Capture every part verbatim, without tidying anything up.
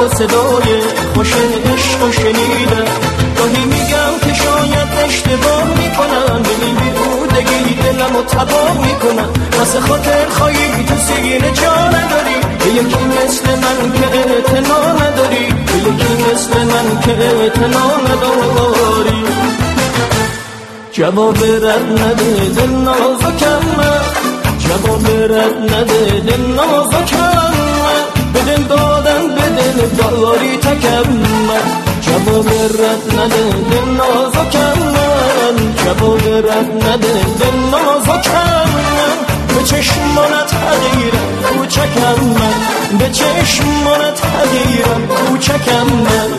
و صدای خوش عشق و شنیدم. گاهی میگم که شاید اشتباه میکنم، به این بیهودگی دلم و تباه میکنم. واسه خاطر خواهی تو سینه جا نداری، به یکی مثل من که اعتنا نداری، به یکی مثل من که اعتنا نداری. جواب رد نده دل نازکم من، جواب رد نده دل نازکم من، به دل دادن به دل داری تکم من. جواب رد نده دل نازکم من، جواب رد نده دل نازکم من، به چشمانت حقیرم کوچکم من، به چشمانت حقیرم کوچکم من.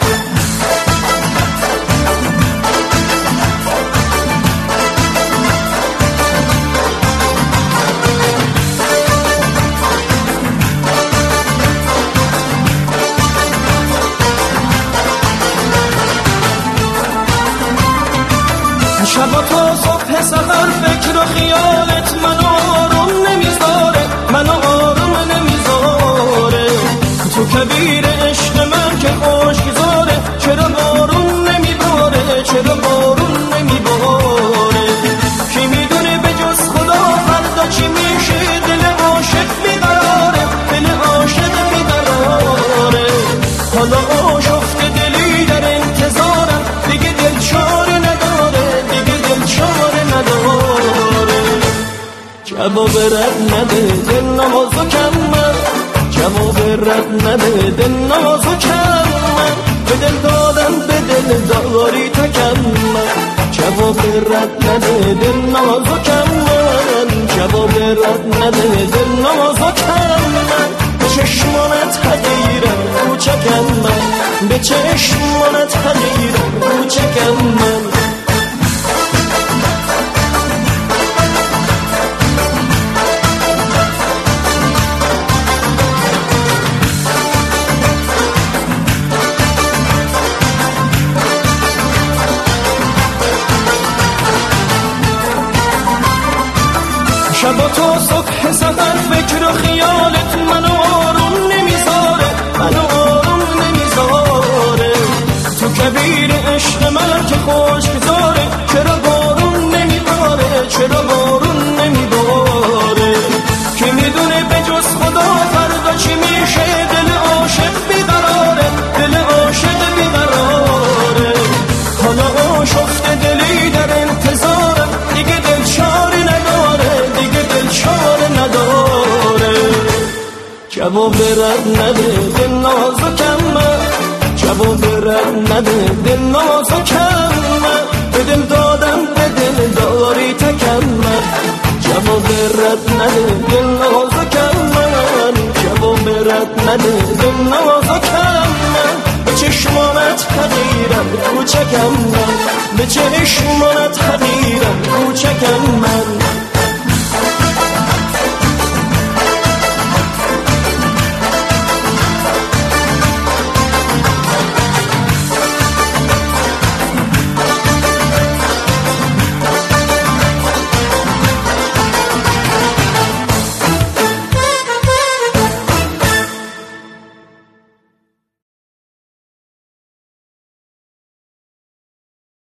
شبا تا صبح سحر فکر و خیالت منو آروم نمیذاره، منو آروم نمیذاره. تو کبیر عشق من که خوشگذاره، چرا بارون نمیباره، چرا بارون نمیباره. کی میدونه به جز خدا فردا چی میشه، دل عاشق بیقراره، دل عاشق بیقراره. حالا آشفته دلی در انتظارم، دیگه دل چاره نداره، چاره نداره. جواب رد نده دل نازکم من، جواب رد نده دل نازکم من، به دل دادم به دل داری تکم من. جواب رد نده دل نازکم من، جواب رد نده دل نازکم من، به چشمانت حقیرم کوچکم من، به چشمانت حقیرم کوچکم من. شبا تا صبح سحر فکر و خیالت منو آروم نمیذاره، منو آروم نمیذاره. تو کبیر عشق من که خوشگذاره، چرا بارون نمیباره، چرا بارون نمیباره. کی میدونه به جز خدا فردا چی میشه، دل عاشق بیقراره، دل عاشق بیقراره. حالا آشفته دلی در انتظارم، دیگه دل چاره نداره، دیگه دل چاره نداره. جواب رد نده دل نازکم من، جواب رد نده دل نازکم من، به دل دادم به دل داری تکم من. جواب رد نده دل نازکم من، جواب رد نده دل نازکم من، به چشمانت حقیرم کوچکم من، به چشمانت حقیرم کوچکم